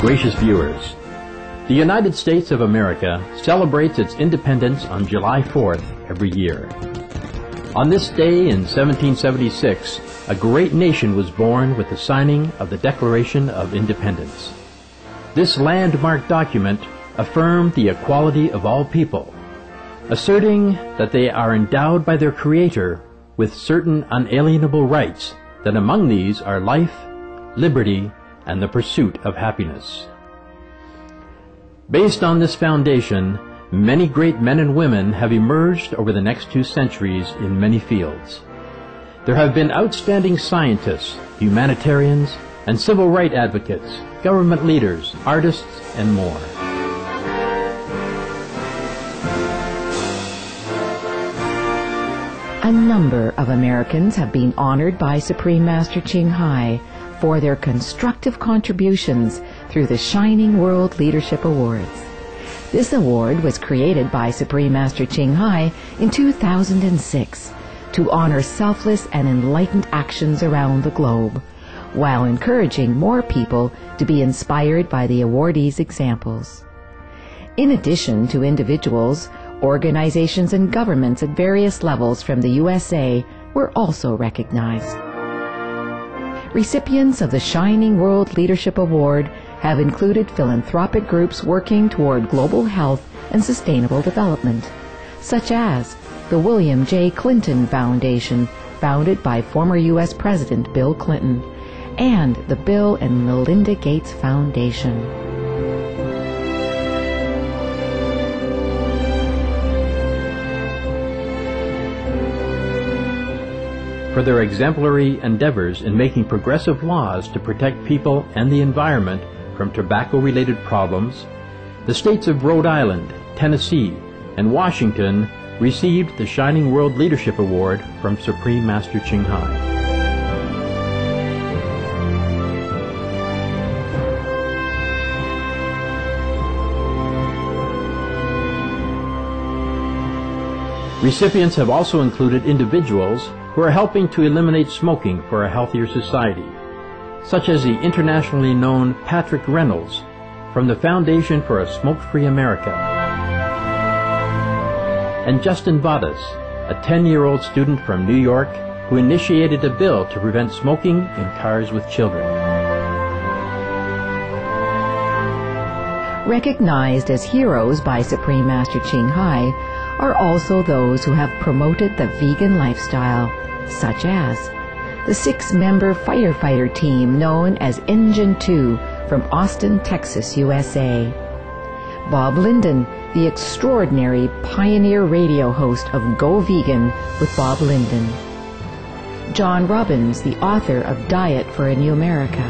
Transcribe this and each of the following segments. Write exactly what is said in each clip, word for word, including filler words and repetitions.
Gracious viewers, the United States of America celebrates its independence on July fourth every year. On this day in seventeen seventy-six, a great nation was born with the signing of the Declaration of Independence. This landmark document affirmed the equality of all people, asserting that they are endowed by their Creator with certain unalienable rights, that among these are life, liberty, and the pursuit of happiness. Based on this foundation, many great men and women have emerged over the next two centuries in many fields. There have been outstanding scientists, humanitarians, and civil rights advocates, government leaders, artists, and more. A number of Americans have been honored by Supreme Master Ching Hai for their constructive contributions through the Shining World Leadership Awards. This award was created by Supreme Master Ching Hai in two thousand six to honor selfless and enlightened actions around the globe, while encouraging more people to be inspired by the awardees' examples. In addition to individuals, organizations and governments at various levels from the U S A were also recognized. Recipients of the Shining World Leadership Award have included philanthropic groups working toward global health and sustainable development, such as the William J. Clinton Foundation, founded by former U S President Bill Clinton, and the Bill and Melinda Gates Foundation. For their exemplary endeavors in making progressive laws to protect people and the environment from tobacco-related problems, the states of Rhode Island, Tennessee, and Washington received the Shining World Leadership Award from Supreme Master Ching Hai. Recipients have also included individuals who are helping to eliminate smoking for a healthier society, such as the internationally known Patrick Reynolds from the Foundation for a Smoke-Free America, and Justin Vadas, a ten-year-old student from New York who initiated a bill to prevent smoking in cars with children. Recognized as heroes by Supreme Master Ching Hai are also those who have promoted the vegan lifestyle, such as the six-member firefighter team known as Engine two from Austin, Texas, U S A. Bob Linden, the extraordinary pioneer radio host of Go Vegan with Bob Linden. John Robbins, the author of Diet for a New America.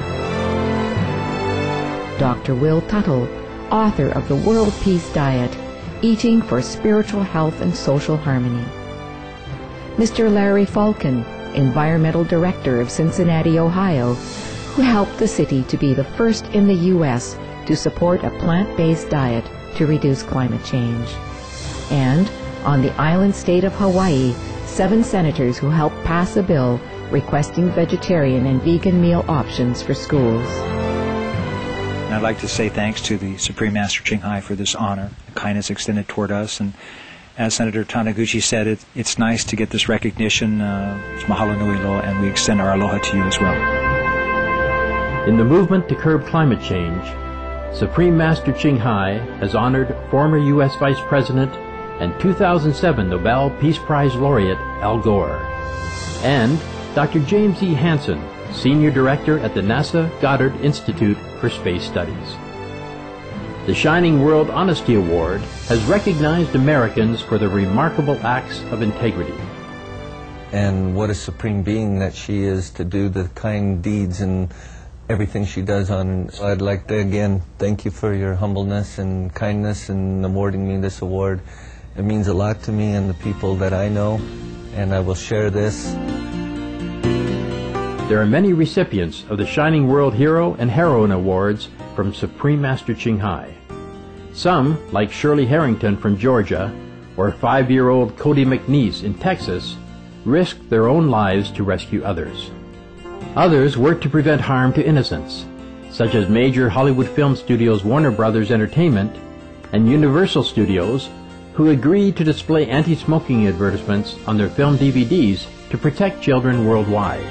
Doctor Will Tuttle, author of the World Peace Diet, Eating for Spiritual Health and Social Harmony. Mister Larry Falcon, Environmental Director of Cincinnati, Ohio, who helped the city to be the first in the U S to support a plant-based diet to reduce climate change. And on the island state of Hawaii, seven senators who helped pass a bill requesting vegetarian and vegan meal options for schools. And I'd like to say thanks to the Supreme Master Ching Hai for this honor, the kindness extended toward us. And as Senator Taniguchi said, it, it's nice to get this recognition. Uh, it's mahalo nui loa, and we extend our aloha to you as well. In the movement to curb climate change, Supreme Master Ching Hai has honored former U S Vice President and two thousand seven Nobel Peace Prize laureate Al Gore, and Doctor James E. Hansen, Senior Director at the NASA Goddard Institute for Space Studies. The Shining World Honesty Award has recognized Americans for their remarkable acts of integrity. And what a supreme being that she is to do the kind deeds and everything she does on. So I'd like to again thank you for your humbleness and kindness in awarding me this award. It means a lot to me and the people that I know, and I will share this. There are many recipients of the Shining World Hero and Heroine Awards from Supreme Master Ching Hai. Some, like Shirley Harrington from Georgia, or five-year-old Cody McNeese in Texas, risked their own lives to rescue others. Others worked to prevent harm to innocents, such as major Hollywood film studios Warner Brothers Entertainment and Universal Studios, who agreed to display anti-smoking advertisements on their film D V Ds to protect children worldwide.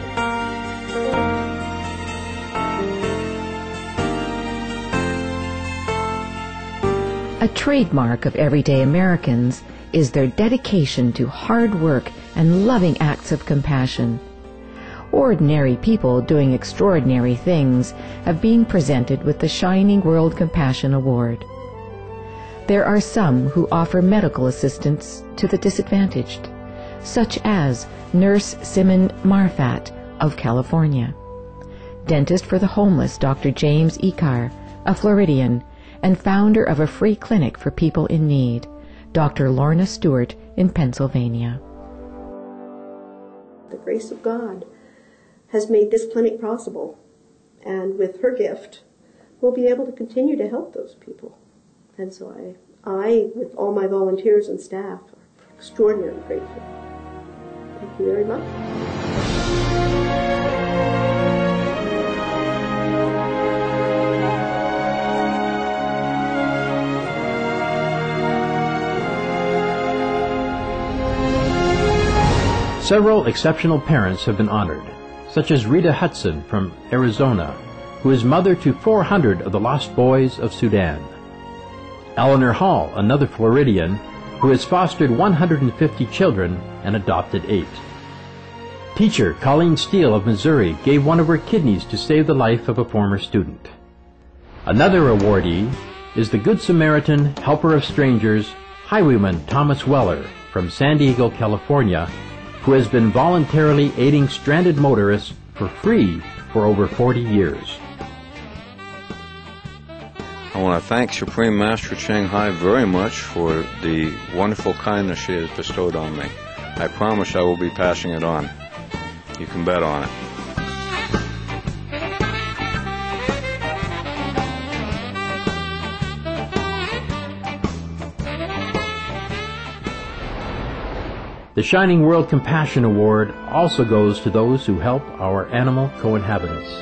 A trademark of everyday Americans is their dedication to hard work and loving acts of compassion. Ordinary people doing extraordinary things have been presented with the Shining World Compassion Award. There are some who offer medical assistance to the disadvantaged, such as Nurse Simon Marfat of California, dentist for the homeless Doctor James Ekar, a Floridian, and founder of a free clinic for people in need, Doctor Lorna Stewart in Pennsylvania. The grace of God has made this clinic possible, and with her gift, we'll be able to continue to help those people. And so I, I, with all my volunteers and staff, are extraordinarily grateful. Thank you very much. Several exceptional parents have been honored, such as Rita Hudson from Arizona, who is mother to four hundred of the lost boys of Sudan. Eleanor Hall, another Floridian, who has fostered one hundred fifty children and adopted eight. Teacher Colleen Steele of Missouri gave one of her kidneys to save the life of a former student. Another awardee is the Good Samaritan Helper of Strangers, Highwayman Thomas Weller from San Diego, California, who has been voluntarily aiding stranded motorists for free for over forty years. I want to thank Supreme Master Ching Hai very much for the wonderful kindness she has bestowed on me. I promise I will be passing it on. You can bet on it. The Shining World Compassion Award also goes to those who help our animal co-inhabitants.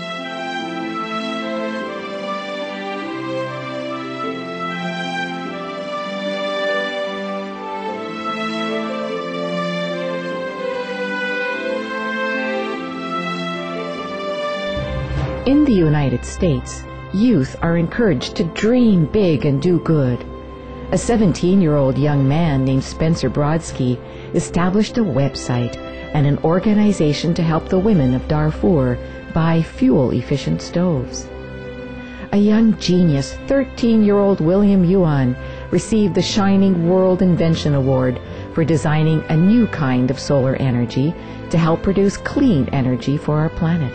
In the United States, youth are encouraged to dream big and do good. A seventeen-year-old young man named Spencer Brodsky established a website and an organization to help the women of Darfur buy fuel-efficient stoves. A young genius, thirteen-year-old William Yuan, received the Shining World Invention Award for designing a new kind of solar energy to help produce clean energy for our planet.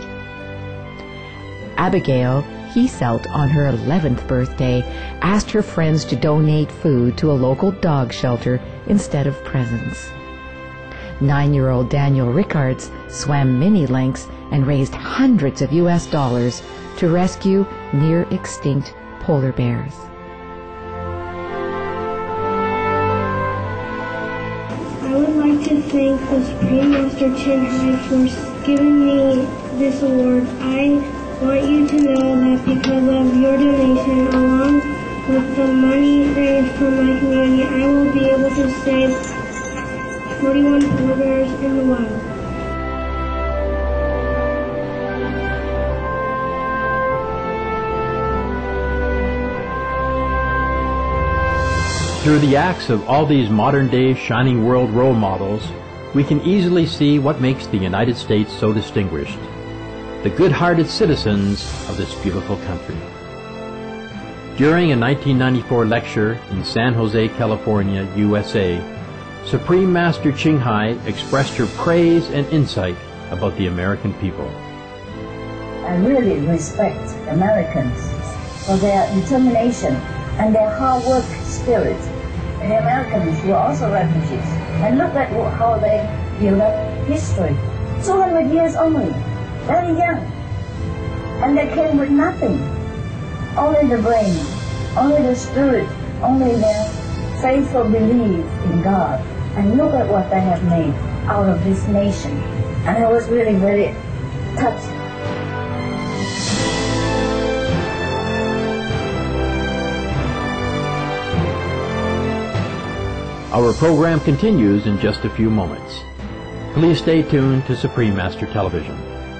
Abigail Heselt, on her eleventh birthday, asked her friends to donate food to a local dog shelter instead of presents. Nine-year-old Daniel Rickards swam many lengths and raised hundreds of U S dollars to rescue near-extinct polar bears. I would like to thank the Supreme Master Ching Hai for giving me this award. I want you to know that because of your donation, along with the money raised from my community, I will be able to save forty-one polar bears in the wild. Through the acts of all these modern-day Shining World role models, we can easily see what makes the United States so distinguished: the good-hearted citizens of this beautiful country. During a nineteen ninety-four lecture in San Jose, California, U S A, Supreme Master Ching Hai expressed her praise and insight about the American people. I really respect Americans for their determination and their hard work spirit. The Americans were also refugees. And look at how they build up history. two hundred years only. Very young, and they came with nothing, only the brain, only the spirit, only their faithful belief in God. And look at what they have made out of this nation. And I was really very touched. Our program continues in just a few moments. Please stay tuned to Supreme Master Television.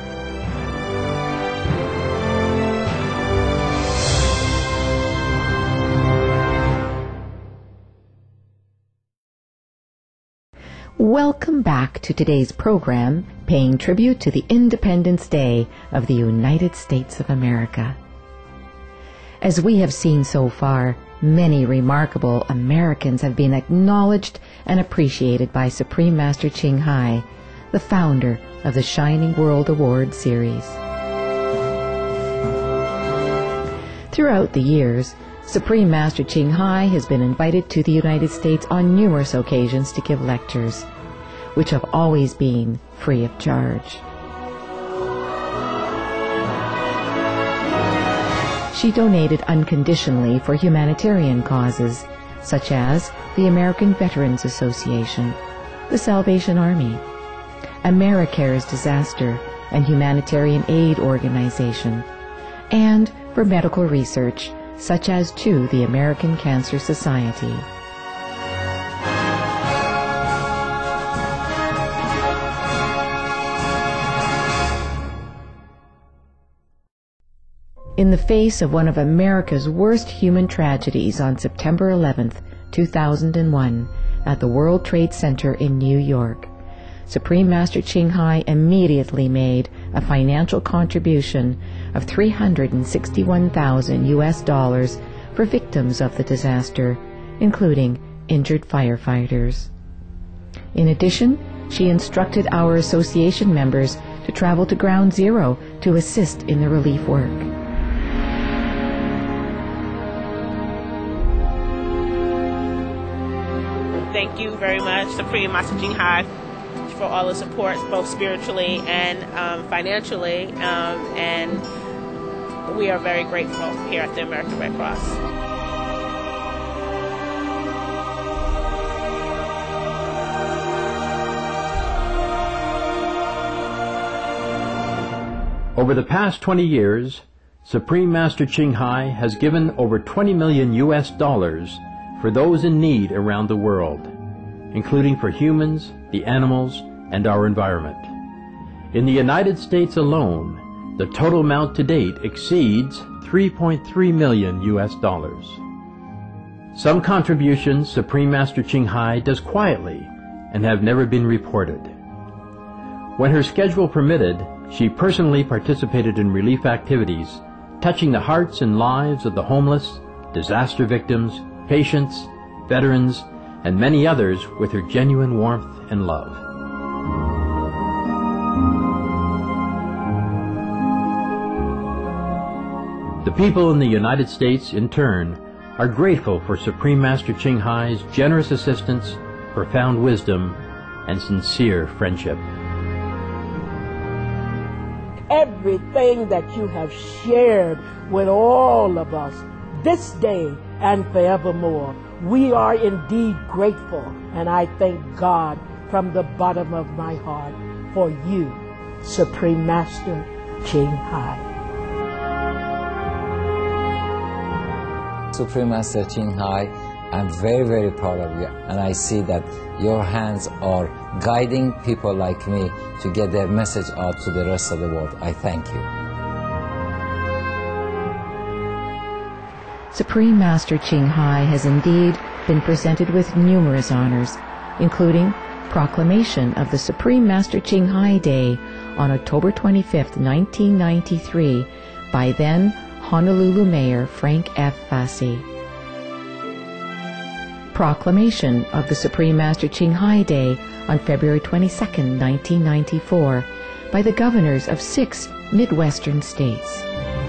Welcome back to today's program, paying tribute to the Independence Day of the United States of America. As we have seen so far, many remarkable Americans have been acknowledged and appreciated by Supreme Master Ching Hai, the founder of the Shining World Award series. Throughout the years, Supreme Master Ching Hai has been invited to the United States on numerous occasions to give lectures, which have always been free of charge. She donated unconditionally for humanitarian causes, such as the American Veterans Association, the Salvation Army, AmeriCares Disaster and Humanitarian Aid Organization, and for medical research, such as to the American Cancer Society. In the face of one of America's worst human tragedies on September eleventh, two thousand one, at the World Trade Center in New York, Supreme Master Ching Hai immediately made a financial contribution of three hundred sixty-one thousand U S dollars for victims of the disaster, including injured firefighters. In addition, she instructed our association members to travel to Ground Zero to assist in the relief work. Thank you very much, Supreme Master Ching Hai, for all the support, both spiritually and um, financially, um, and we are very grateful here at the American Red Cross. Over the past twenty years, Supreme Master Ching Hai has given over twenty million U S dollars for those in need around the world, including for humans, the animals, and our environment. In the United States alone, the total amount to date exceeds three point three million U S dollars. Some contributions Supreme Master Ching Hai does quietly and have never been reported. When her schedule permitted, she personally participated in relief activities touching the hearts and lives of the homeless, disaster victims, patients, veterans, and many others with her genuine warmth and love. The people in the United States, in turn, are grateful for Supreme Master Ching Hai's generous assistance, profound wisdom, and sincere friendship. Everything that you have shared with all of us this day and forevermore. We are indeed grateful, and I thank God from the bottom of my heart for you, Supreme Master Ching Hai. Supreme Master Ching Hai, I'm very, very proud of you, and I see that your hands are guiding people like me to get their message out to the rest of the world. I thank you. Supreme Master Ching Hai has indeed been presented with numerous honors, including proclamation of the Supreme Master Ching Hai Day on October twenty-fifth, nineteen ninety-three, by then Honolulu Mayor Frank F. Fassi. Proclamation of the Supreme Master Ching Hai Day on February twenty-second, nineteen ninety-four, by the governors of six Midwestern states.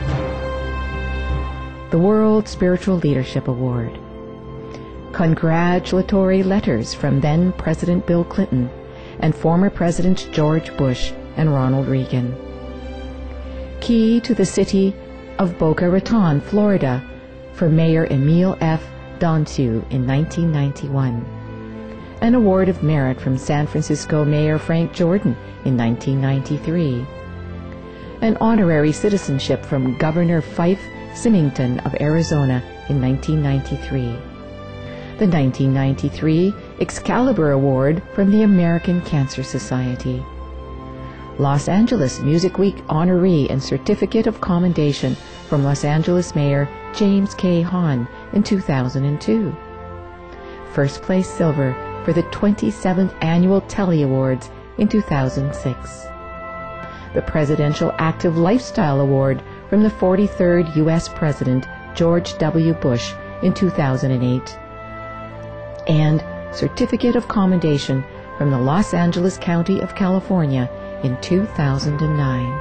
The World Spiritual Leadership Award. Congratulatory letters from then President Bill Clinton and former Presidents George Bush and Ronald Reagan. Key to the city of Boca Raton, Florida, for Mayor Emil F. Donsu in nineteen ninety-one. An Award of Merit from San Francisco Mayor Frank Jordan in nineteen ninety-three. An honorary citizenship from Governor Fife Symington of Arizona in nineteen ninety-three. The nineteen ninety-three Excalibur Award from the American Cancer Society. Los Angeles Music Week honoree and Certificate of Commendation from Los Angeles Mayor James K. Hahn in two thousand two. First place silver for the twenty-seventh Annual Telly Awards in two thousand six. The Presidential Active Lifestyle Award from the forty-third U S President George W. Bush in two thousand eight. And Certificate of Commendation from the Los Angeles County of California in two thousand nine.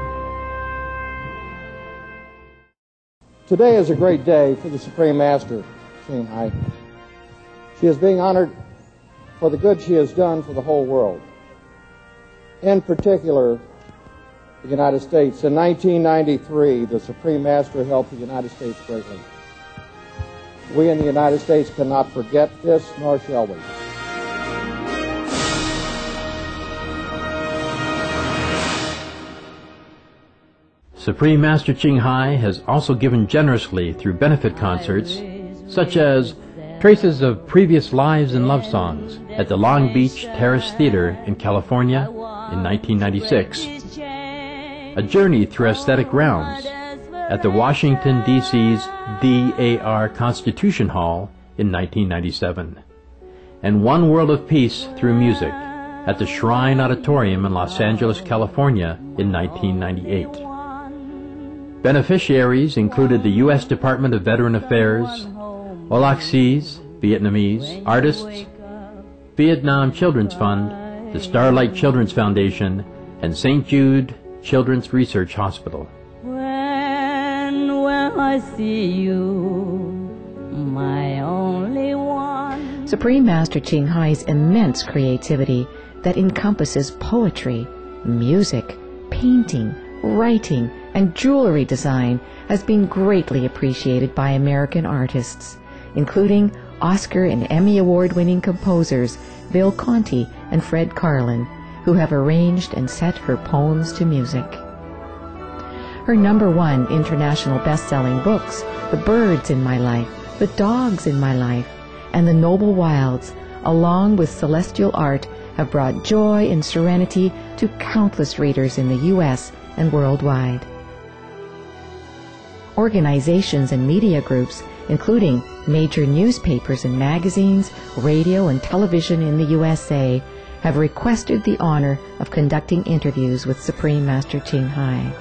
Today is a great day for the Supreme Master, Ching Hai. She is being honored for the good she has done for the whole world. In particular, the United States. In nineteen ninety-three, the Supreme Master helped the United States greatly. We in the United States cannot forget this, nor shall we. Supreme Master Ching Hai has also given generously through benefit concerts, such as Traces of Previous Lives and Love Songs at the Long Beach Terrace Theater in California in nineteen ninety-six, A Journey Through Aesthetic Realms at the Washington, D C's D A R Constitution Hall in nineteen ninety-seven, and One World of Peace Through Music at the Shrine Auditorium in Los Angeles, California in nineteen ninety-eight. Beneficiaries included the U S Department of Veteran Affairs, Olaxis, Vietnamese artists, Vietnam Children's Fund, the Starlight Children's Foundation, and Saint Jude Children's Research Hospital. When will I see you, my only one? Supreme Master Ching Hai's immense creativity that encompasses poetry, music, painting, writing, and jewelry design has been greatly appreciated by American artists, including Oscar and Emmy Award-winning composers Bill Conti and Fred Karlin, who have arranged and set her poems to music. Her number one international best-selling books, The Birds in My Life, The Dogs in My Life, and The Noble Wilds, along with Celestial Art, have brought joy and serenity to countless readers in the U S and worldwide. Organizations and media groups, including major newspapers and magazines, radio and television in the U S A, have requested the honor of conducting interviews with Supreme Master Ching Hai.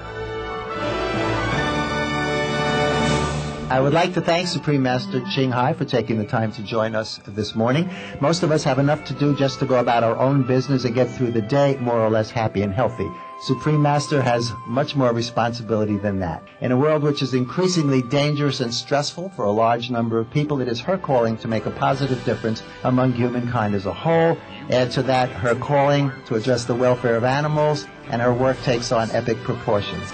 I would like to thank Supreme Master Ching Hai for taking the time to join us this morning. Most of us have enough to do just to go about our own business and get through the day more or less happy and healthy. Supreme Master has much more responsibility than that. In a world which is increasingly dangerous and stressful for a large number of people, it is her calling to make a positive difference among humankind as a whole. Add to that her calling to address the welfare of animals, and her work takes on epic proportions.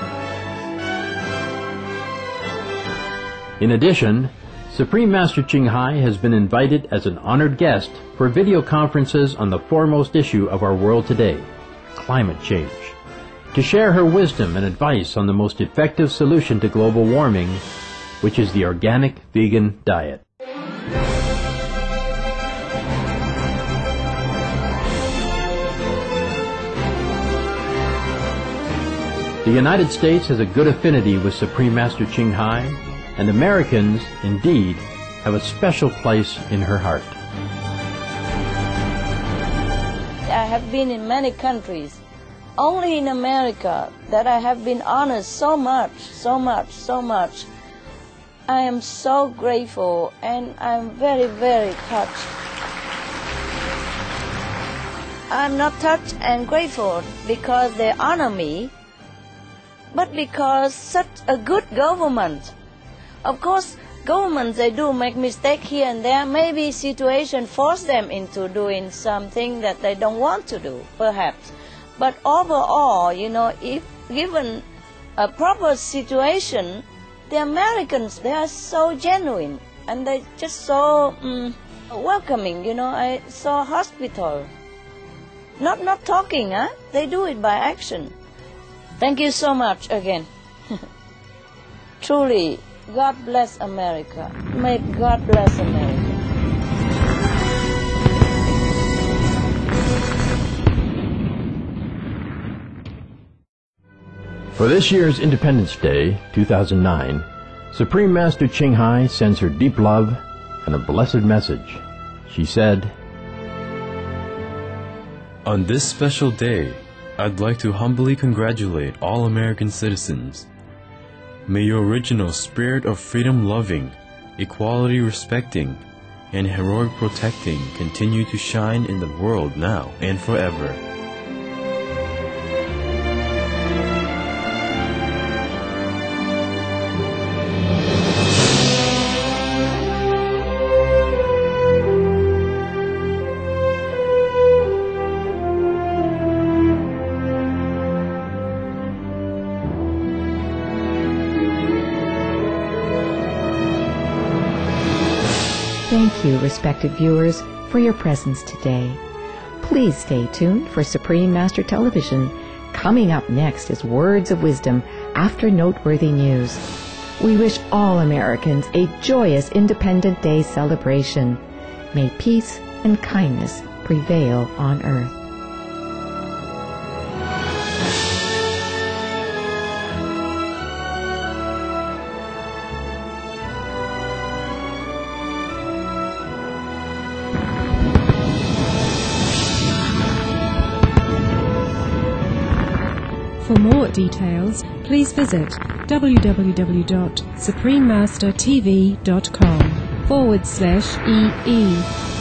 In addition, Supreme Master Ching Hai has been invited as an honored guest for video conferences on the foremost issue of our world today, climate change, to share her wisdom and advice on the most effective solution to global warming, which is the organic vegan diet. The United States has a good affinity with Supreme Master Ching Hai, and Americans, indeed, have a special place in her heart. I have been in many countries. Only in America that I have been honored so much, so much, so much. I am so grateful and I'm very, very touched. I'm not touched and grateful because they honor me, but because such a good government. Of course, governments, they do make mistakes here and there. Maybe situation force them into doing something that they don't want to do, perhaps. But overall, you know, if given a proper situation, the Americans, they are so genuine and they just so um, welcoming, you know, I saw hospital. Not, not talking, huh? They do it by action. Thank you so much again. Truly, God bless America. May God bless America. For this year's Independence Day, two thousand nine, Supreme Master Ching Hai sends her deep love and a blessed message. She said, "On this special day, I'd like to humbly congratulate all American citizens. May your original spirit of freedom-loving, equality-respecting, and heroic protecting continue to shine in the world now and forever." Thank you, respected viewers, for your presence today. Please stay tuned for Supreme Master Television. Coming up next is Words of Wisdom after noteworthy news. We wish all Americans a joyous Independence Day celebration. May peace and kindness prevail on earth. For more details, please visit w w w dot supreme master t v dot com forward slash E E.